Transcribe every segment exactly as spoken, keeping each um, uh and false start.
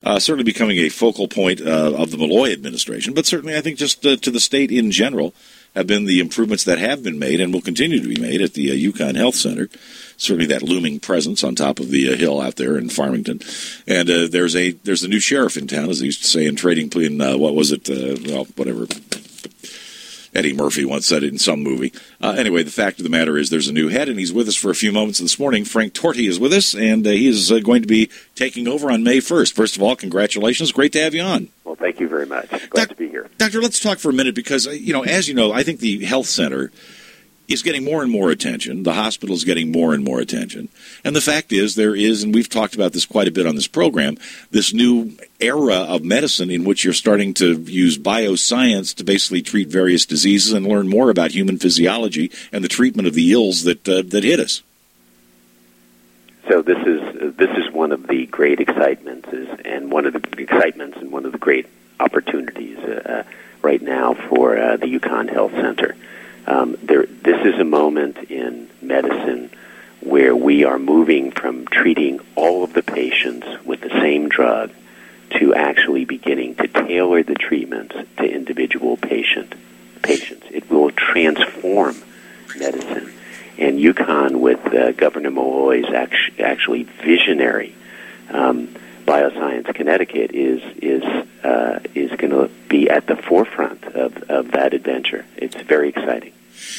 uh, certainly becoming a focal point uh, of the Malloy administration, but certainly I think just uh, to the state in general have been the improvements that have been made and will continue to be made at the uh, UConn Health Center. Certainly that looming presence on top of the uh, hill out there in Farmington. And uh, there's a there's a new sheriff in town, as they used to say in trading, in, uh, what was it, uh, well, whatever, Eddie Murphy once said it in some movie. Uh, anyway, the fact of the matter is there's a new head, and he's with us for a few moments this morning. Frank Torti is with us, and uh, he is uh, going to be taking over on May first. First of all, congratulations. Great to have you on. Well, thank you very much. Glad Doc- to be here. Doctor, let's talk for a minute because, uh, you know, as you know, I think the health center is getting more and more attention. The hospital is getting more and more attention. And the fact is there is, and we've talked about this quite a bit on this program, this new era of medicine in which you're starting to use bioscience to basically treat various diseases and learn more about human physiology and the treatment of the ills that uh, that hit us. So this is uh, this is one of the great excitements, is, and one of the excitements and one of the great opportunities uh, right now for uh, the UConn Health Center. Um, there, this is a moment in medicine where we are moving from treating all of the patients with the same drug to actually beginning to tailor the treatments to individual patient patients. It will transform medicine. And UConn, with uh, Governor Malloy's act- actually visionary um, Bioscience Connecticut, is is uh, is going to be at the forefront of, of that adventure. It's very exciting.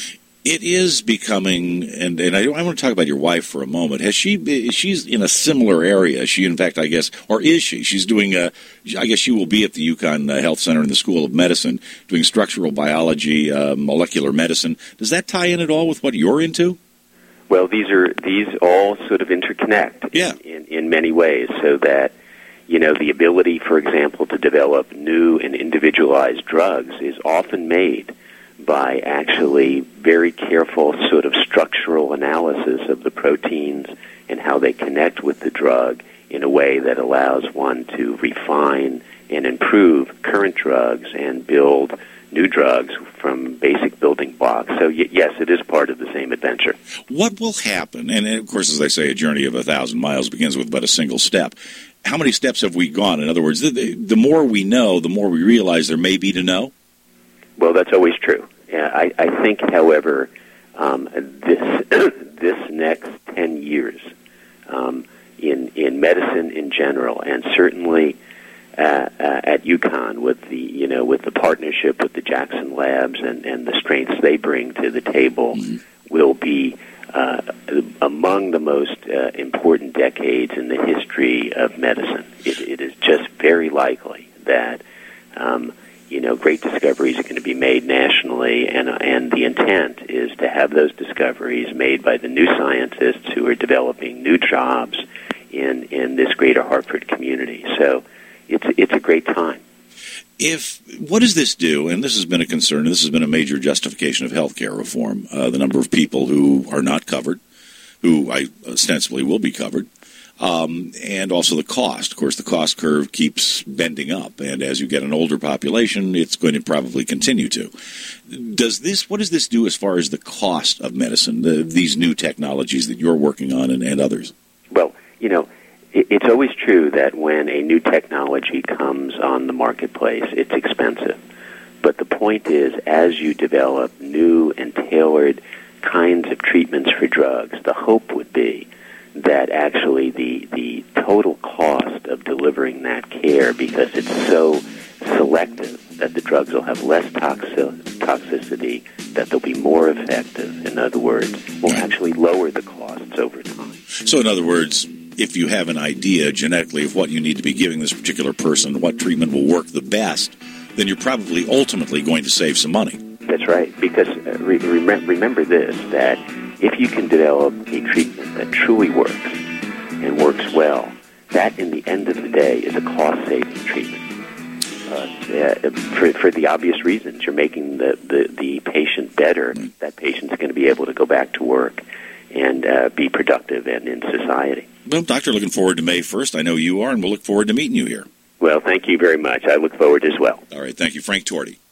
It is becoming, and, and I, I want to talk about your wife for a moment. Has she? She's in a similar area. She, in fact, I guess, or is she? She's doing. A, I guess she will be at the UConn uh, Health Center in the School of Medicine, doing structural biology, uh, molecular medicine. Does that tie in at all with what you're into? Well, these are these all sort of interconnect yeah. in, in, in many ways, so that, you know, the ability, for example, to develop new and individualized drugs is often made by actually very careful sort of structural analysis of the proteins and how they connect with the drug in a way that allows one to refine and improve current drugs and build new drugs from basic building blocks. So, y- yes, it is part of the same adventure. What will happen, and of course, as they say, a journey of a thousand miles begins with but a single step. How many steps have we gone? In other words, the, the more we know, the more we realize there may be to know? Well, that's always true. Yeah, I, I think, however, um, this this next ten years um, in in medicine in general, and certainly uh, uh, at UConn with the you know with the partnership with the Jackson Labs and, and the strengths they bring to the table, mm-hmm. will be uh, among the most uh, important decades in the history of medicine. It, it is just very likely that. Um, You know, great discoveries are going to be made nationally, and and the intent is to have those discoveries made by the new scientists who are developing new jobs in in this greater Hartford community. So it's it's a great time. If what does this do? And this has been a concern, and this has been a major justification of healthcare reform. Uh, the number of people who are not covered, who I ostensibly will be covered. Um, and also the cost. Of course, the cost curve keeps bending up, and as you get an older population, it's going to probably continue to. Does this? What does this do as far as the cost of medicine, the, these new technologies that you're working on and, and others? Well, you know, it, it's always true that when a new technology comes on the marketplace, it's expensive. But the point is, as you develop new and tailored kinds of treatments for drugs, the hope would be that actually the the total cost of delivering that care, because it's so selective, that the drugs will have less toxi- toxicity, that they'll be more effective, in other words, will actually lower the costs over time. So in other words, if you have an idea genetically of what you need to be giving this particular person, what treatment will work the best, then you're probably ultimately going to save some money. That's right, because uh, re- re- remember this, that if you can develop a treatment that truly works and works well, that in the end of the day is a cost-saving treatment. Uh, for, for the obvious reasons, you're making the, the, the patient better. That patient's going to be able to go back to work and uh, be productive and in society. Well, Doctor, looking forward to May first. I know you are, and we'll look forward to meeting you here. Well, thank you very much. I look forward as well. All right, thank you. Frank Torti.